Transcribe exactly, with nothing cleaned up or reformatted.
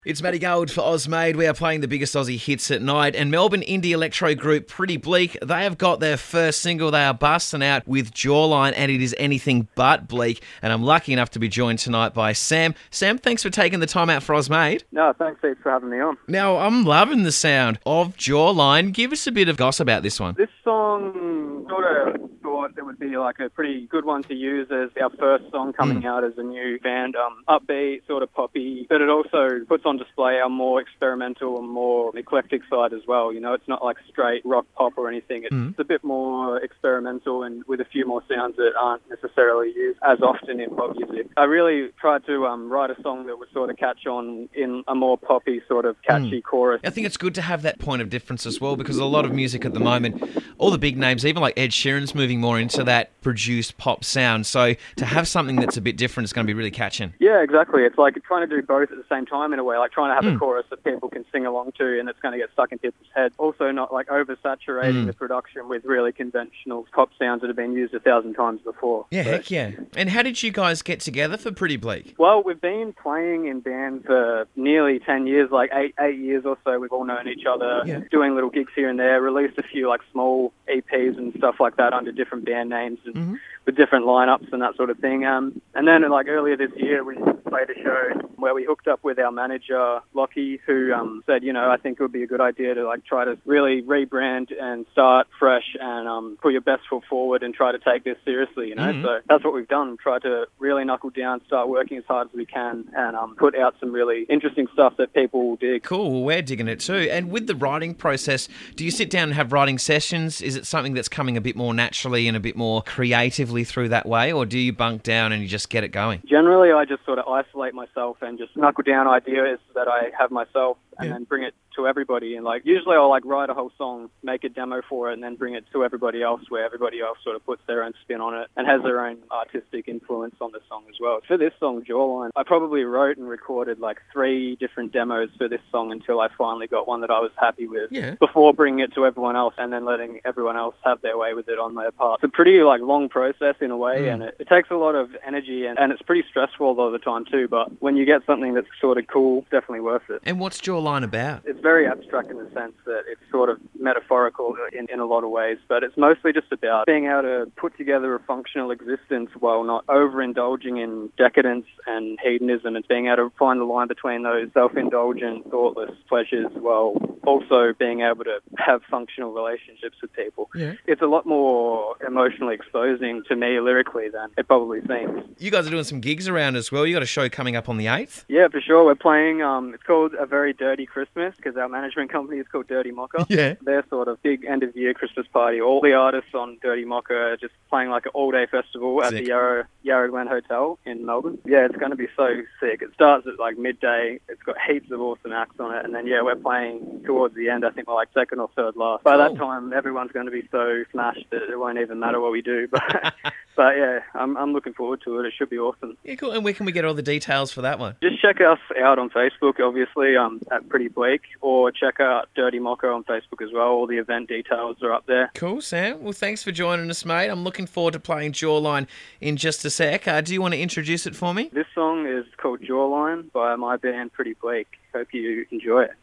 It's Matty Gold for Ozmade. We are playing the biggest Aussie hits at night. And Melbourne indie electro group Pretty Bleak, they have got their first single. They are busting out with Jawline, and it is anything but bleak. And I'm lucky enough to be joined tonight by Sam. Sam, thanks for taking the time out for Ozmade. No, thanks heaps for having me on. Now, I'm loving the sound of Jawline. Give us a bit of gossip about this one. This song, sort of thought it would be like a pretty good one to use as our first song coming mm. out as a new band. Um, upbeat, sort of poppy, but it also puts on display our more experimental and more eclectic side as well. You know, it's not like straight rock pop or anything. It's mm. a bit more experimental and with a few more sounds that aren't necessarily used as often in pop music. I really tried to um, write a song that would sort of catch on in a more poppy, sort of catchy mm. chorus. I think it's good to have that point of difference as well, because a lot of music at the moment, all the big names, even like Ed Sheeran's moving more into that produced pop sound. So to have something that's a bit different is going to be really catching. Yeah, exactly. It's like trying to do both at the same time in a way, like trying to have mm. a chorus that people can sing along to and it's going to get stuck in people's heads. Also not like oversaturating mm. the production with really conventional pop sounds that have been used a thousand times before. Yeah, so, heck yeah. And how did you guys get together for Pretty Bleak? Well, we've been playing in bands for nearly ten years, like eight eight years or so. We've all known each other, yeah. doing little gigs here and there, released a few like small E Ps and stuff like that under different band names and mm-hmm. with different lineups and that sort of thing. Um, and then like earlier this year, we played a show where we hooked up with our manager, Lockie, who um, said, you know, I think it would be a good idea to like try to really rebrand and start fresh and um, put your best foot forward and try to take this seriously, you know. Mm-hmm. So that's what we've done, try to really knuckle down, start working as hard as we can and um, put out some really interesting stuff that people will dig. Cool, well, we're digging it too. And with the writing process, do you sit down and have writing sessions? Is it something that's coming a bit more naturally and a bit more creatively through that way, or do you bunk down and you just get it going? Generally, I just sort of isolate myself and just knuckle down ideas that I have myself and yeah. then bring it to everybody. And like usually I'll like write a whole song, make a demo for it, and then bring it to everybody else, where everybody else sort of puts their own spin on it and has their own artistic influence on the song as well. For this song, Jawline, I probably wrote and recorded like three different demos for this song until I finally got one that I was happy with yeah. before bringing it to everyone else and then letting everyone else have their way with it on their part. It's a pretty like long process in a way mm. and it, it takes a lot of energy and, and it's pretty stressful a lot of the time too, but when you get something that's sort of cool, it's definitely worth it. And what's Jawline about? It's very abstract in the sense that it's sort of metaphorical in, in a lot of ways, but it's mostly just about being able to put together a functional existence while not overindulging in decadence and hedonism, and being able to find the line between those self-indulgent, thoughtless pleasures while also being able to have functional relationships with people. Yeah. It's a lot more emotionally exposing to me lyrically than it probably seems. You guys are doing some gigs around as well. You got a show coming up on the eighth? Yeah, for sure. We're playing, um, it's called A Very Dirty Christmas, because our management company is called Dirty Mocha. Yeah. Their sort of big end-of-year Christmas party. All the artists on Dirty Mocha are just playing like an all-day festival Sick. at the Yarra, Yarra Glen Hotel in Melbourne. Yeah, it's going to be so sick. It starts at like midday. It's got heaps of awesome acts on it. And then, yeah, we're playing towards the end. I think we're like second or third last. By that time, everyone's going to be so smashed that it won't even matter what we do. But, but yeah, I'm, I'm looking forward to it. It should be awesome. Yeah, cool. And where can we get all the details for that one? Just check us out on Facebook, obviously, um, at Pretty Bleak, or check out Dirty Mocha on Facebook as well. All the event details are up there. Cool, Sam. Well, thanks for joining us, mate. I'm looking forward to playing Jawline in just a sec. Uh, do you want to introduce it for me? This song is called Jawline by my band Pretty Bleak. Hope you enjoy it.